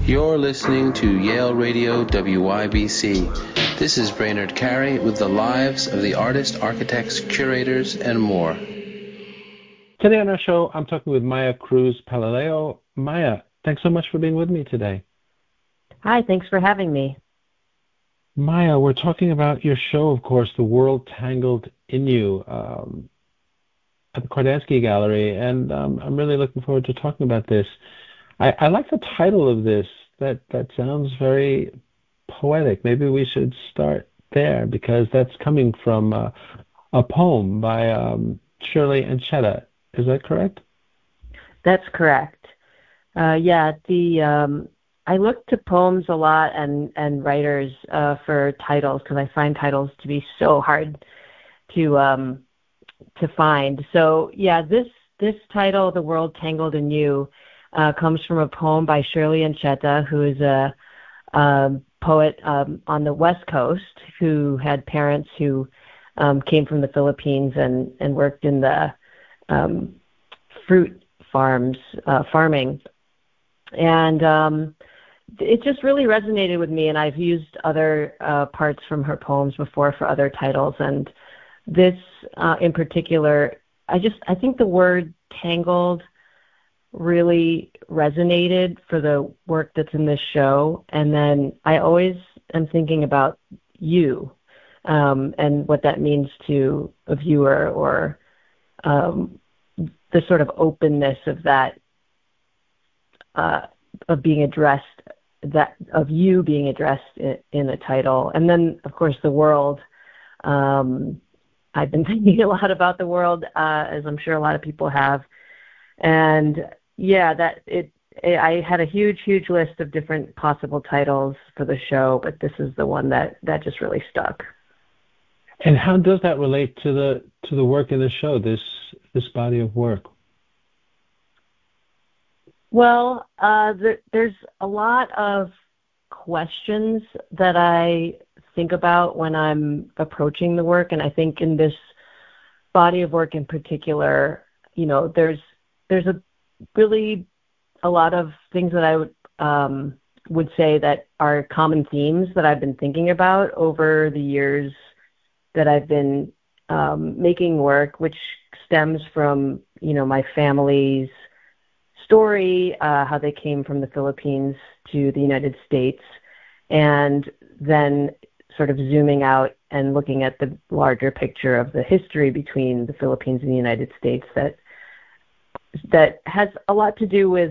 You're listening to Yale Radio WYBC. This is Brainerd Carey with the lives of the artists, architects, curators, and more. Today on our show, I'm talking with Maya Cruz Palaleo. Maya, thanks so much for being with me today. Hi, thanks for having me. Maya, we're talking about your show, of course, The World Tangled in You, at the Kordansky Gallery, and I'm really looking forward to talking about this. I like the title of this. That sounds very poetic. Maybe we should start there because that's coming from a poem by Shirley Anchetta. Is that correct? That's correct. I look to poems a lot and writers for titles because I find titles to be so hard to find. So yeah, this title, The World Tangled in You, comes from a poem by Shirley Anchetta, who is a poet on the West Coast who had parents who came from the Philippines and worked in the fruit farms, farming. And it just really resonated with me, and I've used other parts from her poems before for other titles. And this in particular, I think the word tangled really resonated for the work that's in this show. And then I always am thinking about you and what that means to a viewer, or the sort of openness of that, of being addressed, of you being addressed in the title. And then, of course, the world. I've been thinking a lot about the world, as I'm sure a lot of people have. And yeah, I had a huge list of different possible titles for the show, but this is the one that just really stuck. And how does that relate to the work in the show, this body of work? Well, there's a lot of questions that I think about when I'm approaching the work, and I think in this body of work in particular, there's a lot of things that I would say that are common themes that I've been thinking about over the years that I've been making work, which stems from my family's story, how they came from the Philippines to the United States, and then sort of zooming out and looking at the larger picture of the history between the Philippines and the United States that has a lot to do with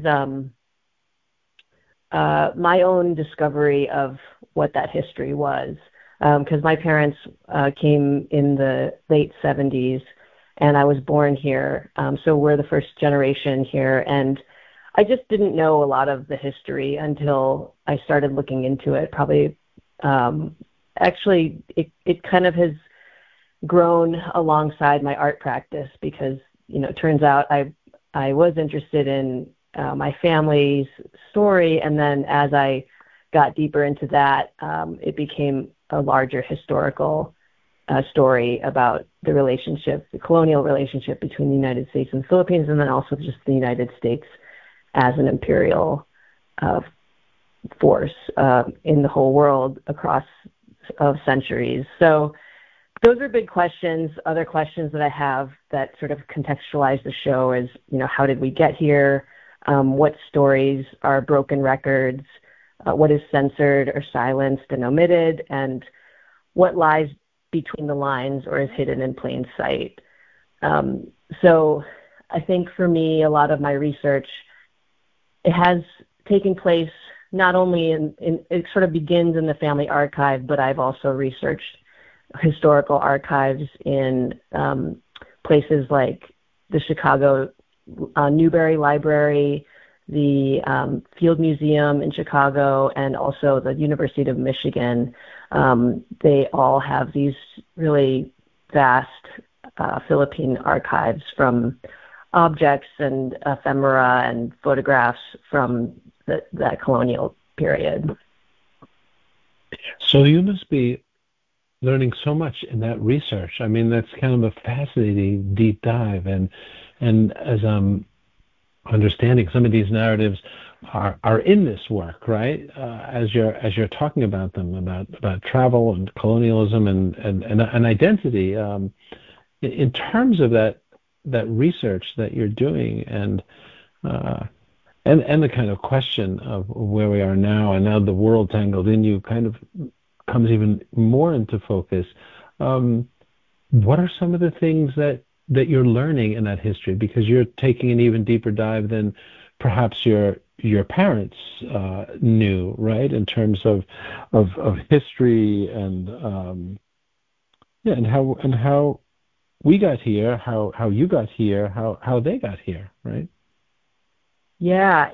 my own discovery of what that history was. Because my parents came in the late 70s, and I was born here. So we're the first generation here. And I just didn't know a lot of the history until I started looking into it. Probably, actually, it kind of has grown alongside my art practice because, it turns out I was interested in my family's story. And then as I got deeper into that, it became a larger historical story about the colonial relationship between the United States and the Philippines, and then also just the United States as an imperial force in the whole world across centuries. So those are big questions. Other questions that I have that sort of contextualize the show is, how did we get here? What stories are broken records? What is censored or silenced and omitted? And what lies between the lines or is hidden in plain sight? So I think for me, a lot of my research, it has taken place not only it sort of begins in the family archive, but I've also researched historical archives in places like the Chicago Newberry Library, the Field Museum in Chicago, and also the University of Michigan. They all have these really vast Philippine archives from objects and ephemera and photographs from that colonial period. So you must be learning so much in that research. I mean, that's kind of a fascinating deep dive. And as I'm understanding, some of these narratives are in this work, right? As you're talking about them, about travel and colonialism and identity. In terms of that research that you're doing, and the kind of question of where we are now, and now the world tangled in you kind of comes even more into focus. What are some of the things that you're learning in that history? Because you're taking an even deeper dive than perhaps your parents knew, right? In terms of history and and how we got here, how you got here, how they got here, right? Yeah,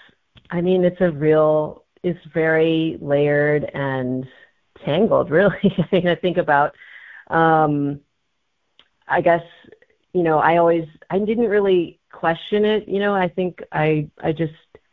it's very layered and tangled, really. I mean, I think about, I guess, I didn't really question it. I think I just,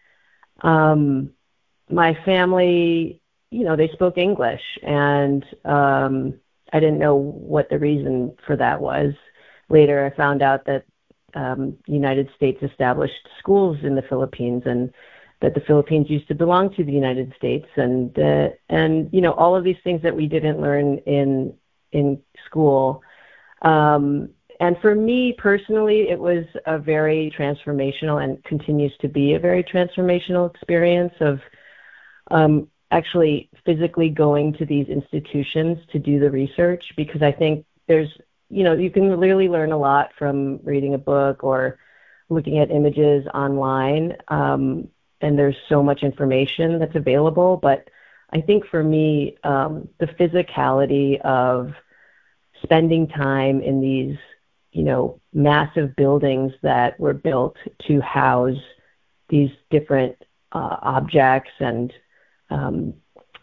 my family, they spoke English, and I didn't know what the reason for that was. Later, I found out that the United States established schools in the Philippines, and that the Philippines used to belong to the United States, and all of these things that we didn't learn in school. And for me personally, it was a very transformational, and continues to be a very transformational experience of actually physically going to these institutions to do the research, because I think there's, you can really learn a lot from reading a book or looking at images online, and there's so much information that's available. But I think for me, the physicality of spending time in these, massive buildings that were built to house these different objects, and the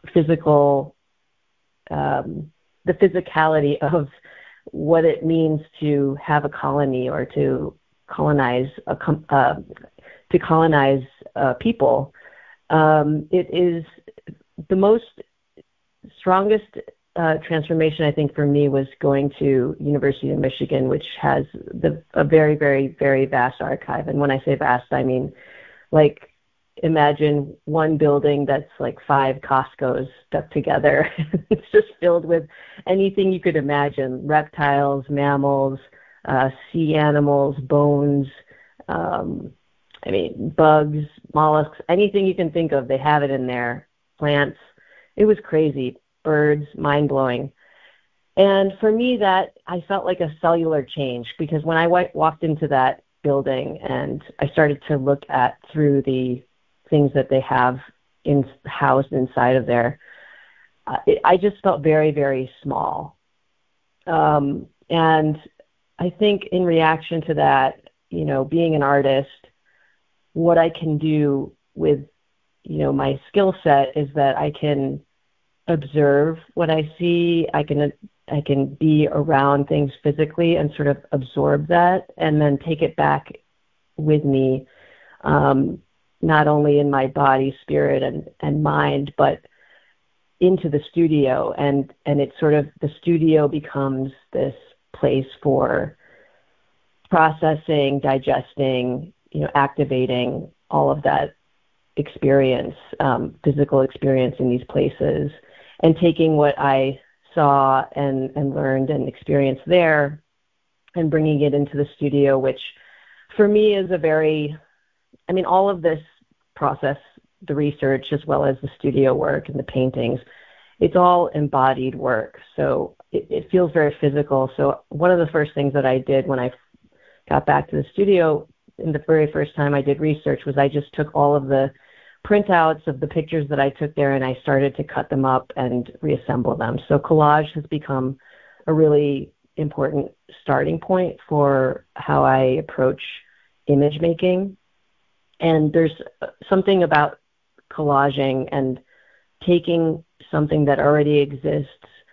physicality of what it means to have a colony, or to colonize people. It is the most strongest transformation, I think, for me, was going to University of Michigan, which has a very, very, very vast archive. And when I say vast, I mean, like, imagine one building that's like 5 Costco's stuck together. It's just filled with anything you could imagine: reptiles, mammals, sea animals, bones, bugs, mollusks, anything you can think of, they have it in there. Plants. It was crazy. Birds, mind-blowing. And for me, that I felt like a cellular change, because when I walked into that building and I started to look through the things that they have housed inside of there, I just felt very, very small. And I think in reaction to that, being an artist, what I can do with, my skill set is that I can observe what I see. I can be around things physically and sort of absorb that, and then take it back with me, not only in my body, spirit, and mind, but into the studio. And it's sort of, the studio becomes this place for processing, digesting, activating all of that experience, physical experience in these places, and taking what I saw and learned and experienced there, and bringing it into the studio, which for me is all of this process, the research as well as the studio work and the paintings, it's all embodied work. So it feels very physical. So one of the first things that I did when I got back to the studio, in the very first time I did research, was I just took all of the printouts of the pictures that I took there, and I started to cut them up and reassemble them. So collage has become a really important starting point for how I approach image making. And there's something about collaging and taking something that already exists,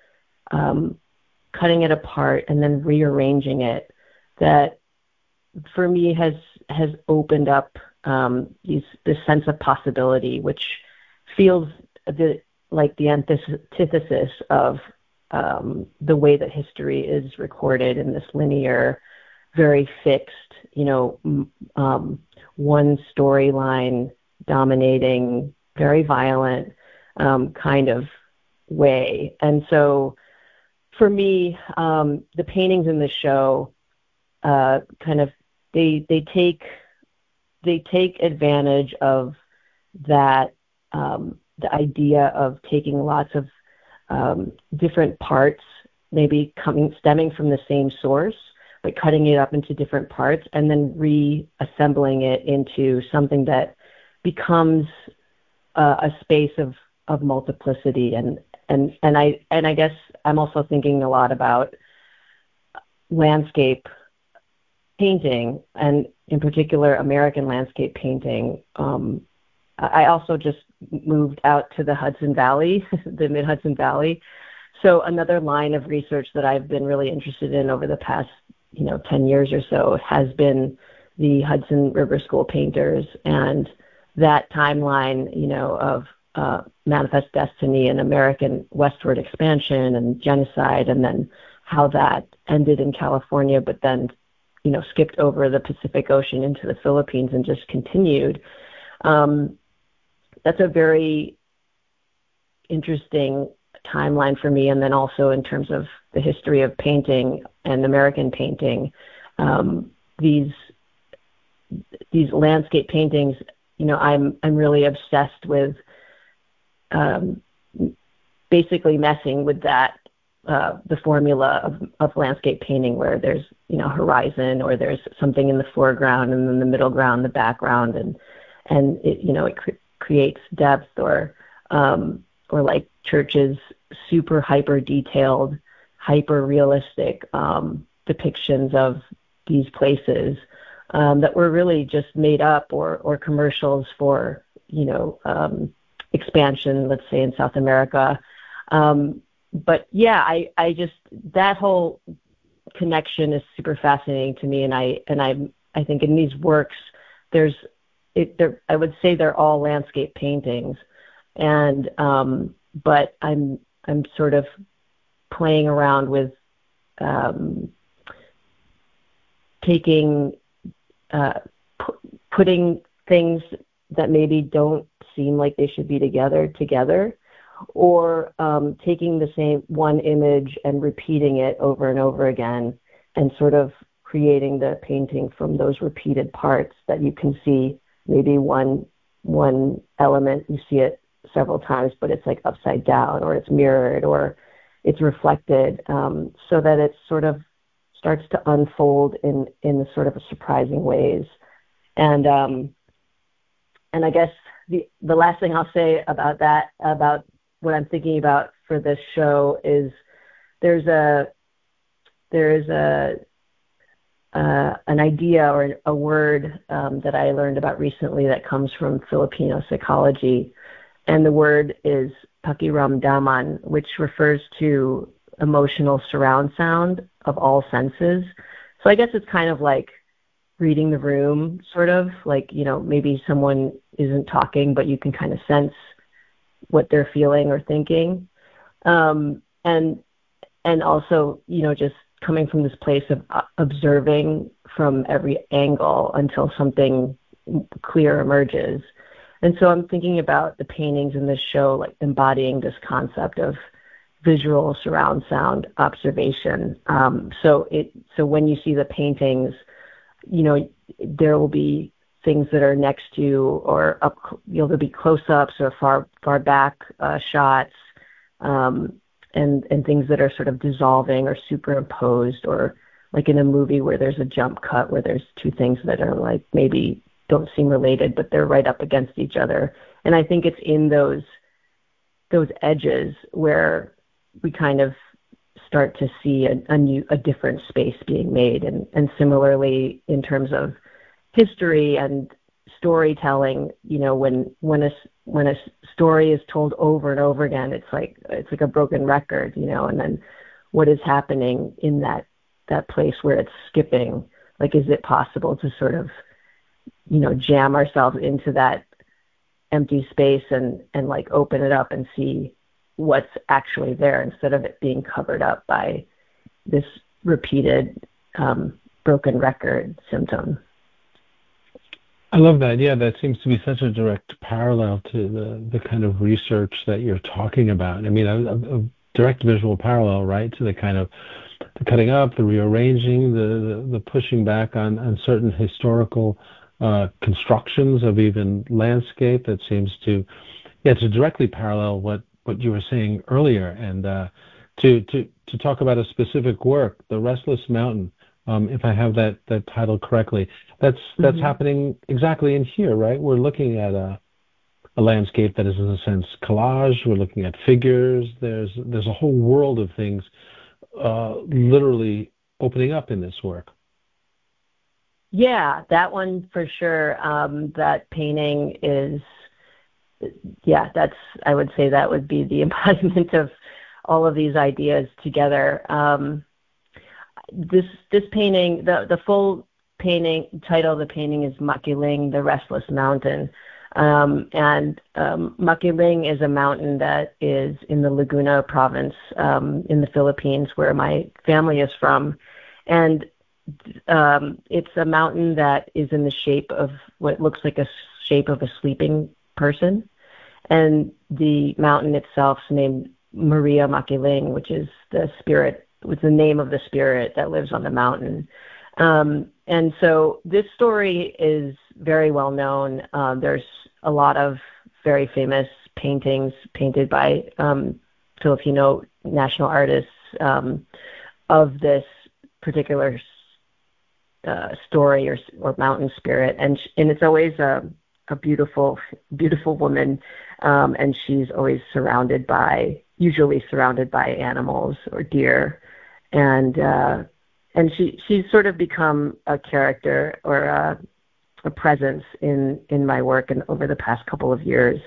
cutting it apart, and then rearranging it, that for me has opened up this sense of possibility, which feels like the antithesis of the way that history is recorded in this linear, very fixed, one storyline dominating, very violent kind of way. And so for me, the paintings in the show kind of they take advantage of that, the idea of taking lots of different parts, maybe stemming from the same source, but cutting it up into different parts and then reassembling it into something that becomes a space of multiplicity. And I guess I'm also thinking a lot about landscape painting, and in particular American landscape painting. I also just moved out to the Hudson Valley, the Mid-Hudson Valley. So another line of research that I've been really interested in over the past 10 years or so has been the Hudson River School painters, and that timeline, of Manifest Destiny and American westward expansion and genocide, and then how that ended in California, but then, skipped over the Pacific Ocean into the Philippines and just continued. That's a very interesting timeline for me. And then also in terms of the history of painting and American painting, these landscape paintings, I'm really obsessed with basically messing with that, the formula of landscape painting, where there's horizon, or there's something in the foreground and then the middle ground, the background, and it it creates depth, or like Church's super hyper detailed, hyper realistic depictions of these places that were really just made up or commercials for expansion, let's say in South America. But yeah, I just, that whole connection is super fascinating to me, and I think in these works I would say they're all landscape paintings, and but I'm sort of playing around with taking putting things that maybe don't seem like they should be together, or taking the same one image and repeating it over and over again, and sort of creating the painting from those repeated parts that you can see. Maybe one element, you see it several times, but it's like upside down, or it's mirrored, or it's reflected, so that it sort of starts to unfold in the sort of surprising ways. And I guess the last thing I'll say about that, about what I'm thinking about for this show, is there's an idea or a word that I learned about recently that comes from Filipino psychology, and the word is pakiramdaman, which refers to emotional surround sound of all senses. So I guess it's kind of like reading the room, sort of like, maybe someone isn't talking, but you can kind of sense what they're feeling or thinking. And also, just coming from this place of observing from every angle until something clear emerges. And so I'm thinking about the paintings in this show, like embodying this concept of visual surround sound observation. So when you see the paintings, there will be things that are next to you, or up, there'll be close-ups or far back shots, and things that are sort of dissolving or superimposed, or like in a movie where there's a jump cut where there's two things that are like maybe don't seem related, but they're right up against each other. And I think it's in those edges where we kind of start to see a different space being made. And similarly, in terms of history and storytelling, when a story is told over and over again, it's like a broken record, and then what is happening in that place where it's skipping? Like, is it possible to sort of, jam ourselves into that empty space and like open it up and see what's actually there, instead of it being covered up by this repeated broken record symptom? I love that. Yeah, that seems to be such a direct parallel to the kind of research that you're talking about. I mean, a direct visual parallel, right, to the kind of the cutting up, the rearranging, the pushing back on certain historical constructions of even landscape that seems to, yeah, to directly parallel what you were saying earlier, and to talk about a specific work, The Restless Mountain, if I have that title correctly. That's Hmm. happening exactly in here, right? We're looking at a landscape that is in a sense collage. We're looking at figures. There's a whole world of things literally opening up in this work. Yeah, that one for sure. That painting is, yeah, that's, I would say that would be the embodiment of all of these ideas together. This painting, the full painting title of the painting is Makiling, the Restless Mountain. Makiling is a mountain that is in the Laguna province in the Philippines, where my family is from. And it's a mountain that is in the shape of what looks like a shape of a sleeping person. And the mountain itself is named Maria Makiling, which is the spirit, with the name of the spirit that lives on the mountain. And so this story is very well known. There's a lot of very famous paintings painted by Filipino national artists of this particular story or mountain spirit, and it's always a beautiful woman, and she's always usually surrounded by animals or deer, and she's sort of become a character or a presence in my work and over the past couple of years,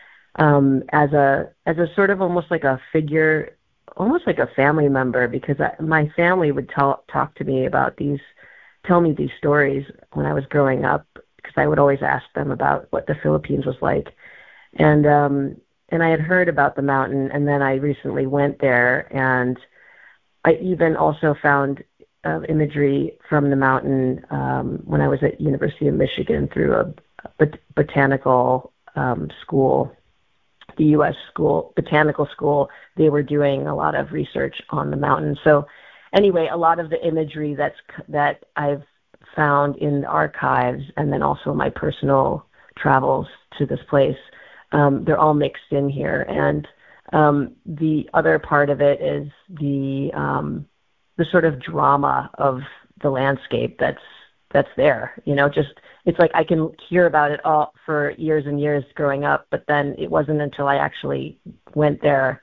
as a sort of almost like a figure, almost like a family member, because my family would talk to me about tell me these stories when I was growing up, because I would always ask them about what the Philippines was like. And I had heard about the mountain, and then I recently went there, and I even also found imagery from the mountain when I was at University of Michigan through a botanical school, the U.S. botanical school. They were doing a lot of research on the mountain. So anyway, a lot of the imagery that I've found in the archives, and then also my personal travels to this place, they're all mixed in here. And the other part of it is the sort of drama of the landscape that's there. Just it's like I can hear about it all for years and years growing up, but then it wasn't until I actually went there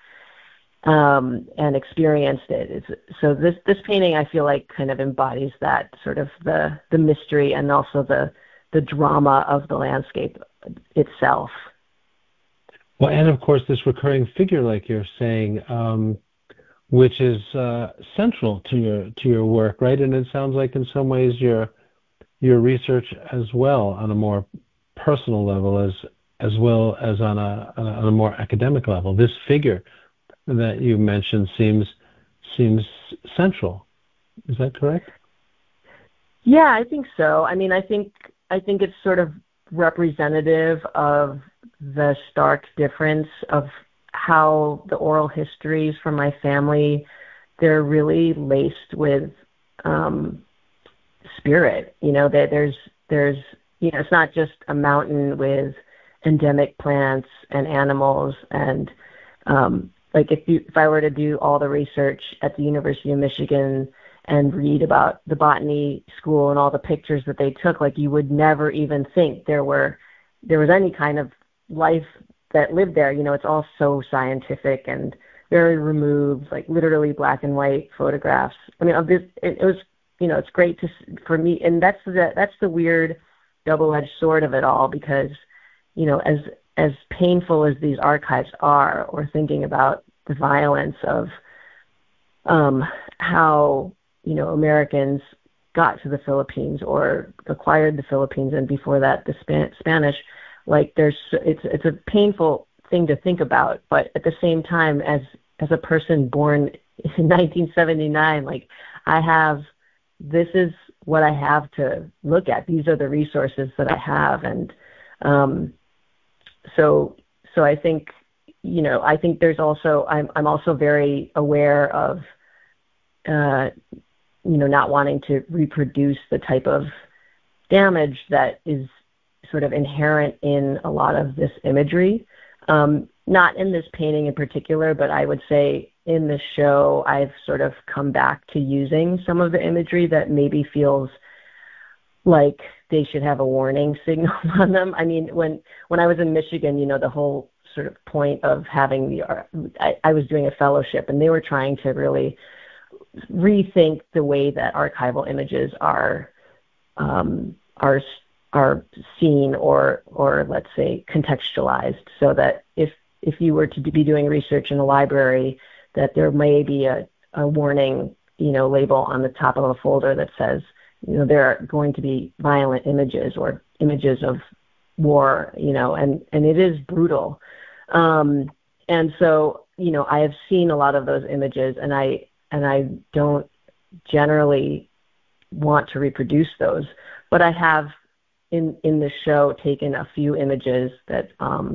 and experienced it. So this painting, I feel like, kind of embodies that sort of the mystery and also the drama of the landscape itself. Well, and of course, this recurring figure, like you're saying, which is central to your work, right? And it sounds like in some ways your research as well, on a more personal level, as well as on a more academic level. This figure that you mentioned seems central. Is that correct? Yeah, I think so. I mean, I think it's sort of representative of the stark difference of how the oral histories from my family, they're really laced with spirit. That there's it's not just a mountain with endemic plants and animals, and like if I were to do all the research at the University of Michigan and read about the botany school and all the pictures that they took, like you would never even think there was any kind of life that lived there. It's all so scientific and very removed, like literally black and white photographs. I mean, it was, it's great for me, and that's the weird double-edged sword of it all, because, as painful as these archives are, or thinking about the violence of how Americans got to the Philippines or acquired the Philippines, and before that the Spanish, like it's a painful thing to think about, but at the same time, as a person born in 1979, like this is what I have to look at. These are the resources that I have, and so I think, I think there's also, I'm also very aware of not wanting to reproduce the type of damage that is sort of inherent in a lot of this imagery. Not in this painting in particular, but I would say in the show, I've sort of come back to using some of the imagery that maybe feels like they should have a warning signal on them. I mean, when I was in Michigan, the whole sort of point of having I was doing a fellowship, and they were trying to really rethink the way that archival images are seen or let's say contextualized, so that if you were to be doing research in a library, that there may be a warning, label on the top of a folder that says, there are going to be violent images or images of war, and it is brutal. And so, I have seen a lot of those images, and I don't generally want to reproduce those, but I have in the show taken a few images that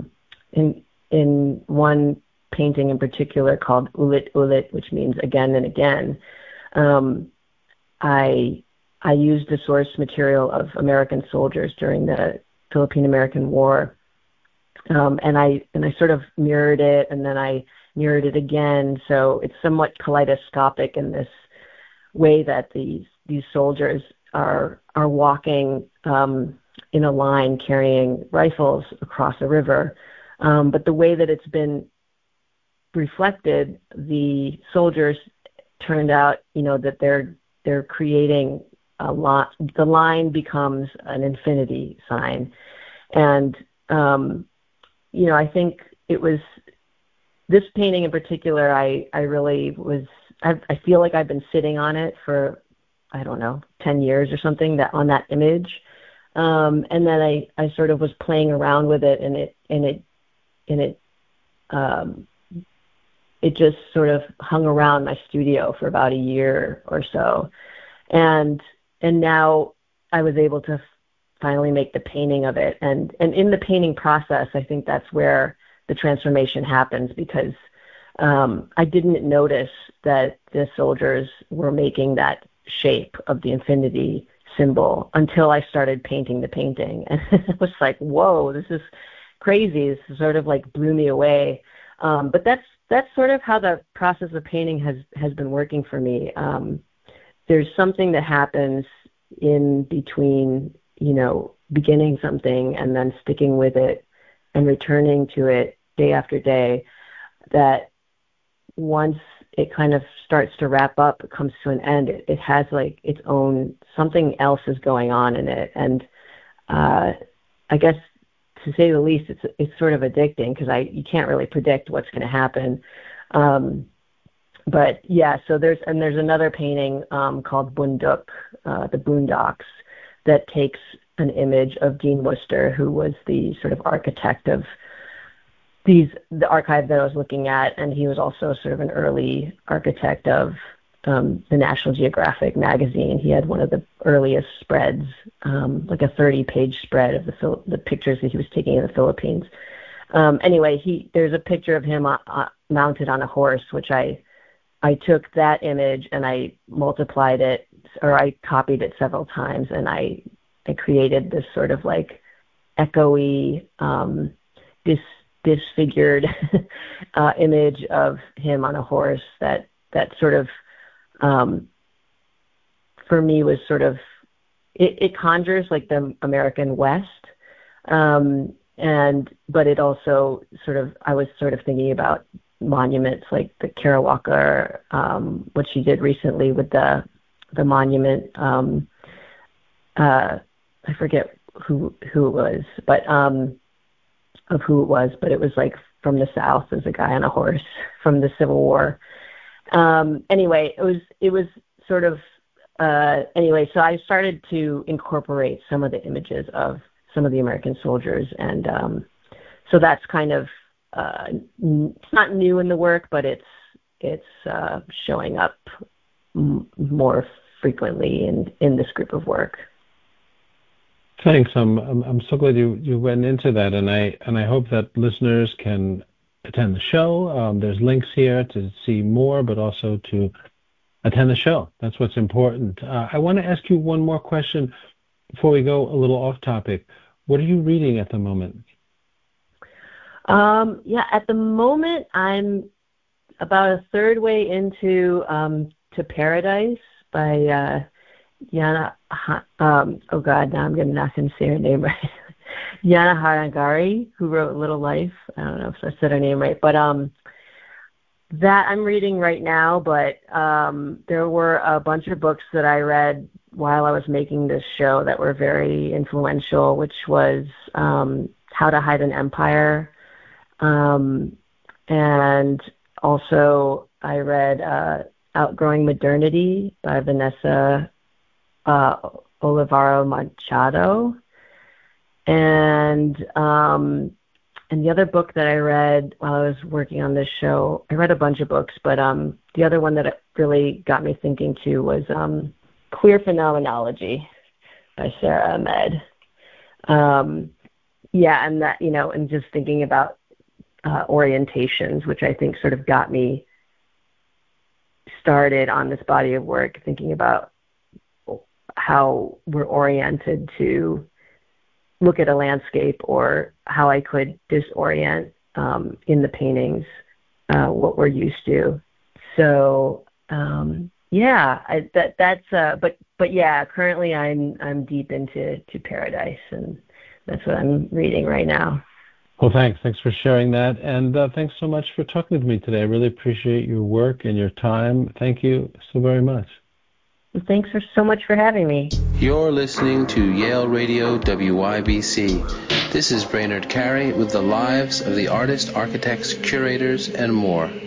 in one painting in particular called Ulit Ulit, which means again and again, I used the source material of American soldiers during the Philippine-American War, and I sort of mirrored it, and then I mirrored it again. So it's somewhat kaleidoscopic in this way that these soldiers are walking in a line carrying rifles across a river. But the way that it's been reflected, the soldiers turned out, that they're creating a lot. The line becomes an infinity sign, and I think it was this painting in particular. I really was. I feel like I've been sitting on it for, I don't know, 10 years or something, on that image, and then I sort of was playing around with it, and it just sort of hung around my studio for about a year or so, and now I was able to finally make the painting of it, and in the painting process, I think that's where the transformation happens, because I didn't notice that the soldiers were making that shape of the infinity symbol until I started painting the painting, and it was like, whoa, this is crazy. This sort of like blew me away. But that's sort of how the process of painting has been working for me. There's something that happens in between, beginning something and then sticking with it and returning to it day after day, that once it kind of starts to wrap up, it comes to an end, it has like its own, something else is going on in it. And I guess, to say the least, it's sort of addicting, because you can't really predict what's going to happen. But yeah, so there's another painting called Bunduk, the Boondocks, that takes an image of Dean Worcester, who was the sort of architect of the archive that I was looking at, and he was also sort of an early architect of the National Geographic magazine. He had one of the earliest spreads, like a 30-page spread of the pictures that he was taking in the Philippines. Anyway, there's a picture of him mounted on a horse, which I took that image and I multiplied it, or I copied it several times, and I created this sort of like echoey, disfigured image of him on a horse that sort of, for me, was sort of, it conjures like the American West, but it also sort of, I was sort of thinking about monuments like the Karawaka, what she did recently with the monument. I forget who it was, but but it was like from the South, as a guy on a horse from the Civil War. Anyway, it was sort of, anyway, so I started to incorporate some of the images of some of the American soldiers, and so that's kind of, it's not new in the work, but it's showing up more frequently in this group of work. Thanks. I'm so glad you went into that, and I hope that listeners can attend the show. There's links here to see more, but also to attend the show. That's what's important. I want to ask you one more question before we go a little off topic. What are you reading at the moment? At the moment I'm about a third way into To Paradise by Yana. Oh God, now I'm not going to say her name right. Yana Harangari, who wrote Little Life. I don't know if I said her name right, but that I'm reading right now. But there were a bunch of books that I read while I was making this show that were very influential, which was How to Hide an Empire, and also I read Outgrowing Modernity by Vanessa Olivaro Machado, and the other book that I read while I was working on this show, I read a bunch of books, but the other one that really got me thinking too was Queer Phenomenology by Sarah Ahmed. And that, and just thinking about orientations, which I think sort of got me started on this body of work, thinking about how we're oriented to look at a landscape, or how I could disorient in the paintings what we're used to. So currently I'm deep into To Paradise, and that's what I'm reading right now. Well, thanks for sharing that, and thanks so much for talking with me today. I really appreciate your work and your time. Thank you so very much. Thanks so much for having me. You're listening to Yale Radio WYBC. This is Brainerd Carey with the lives of the artists, architects, curators, and more.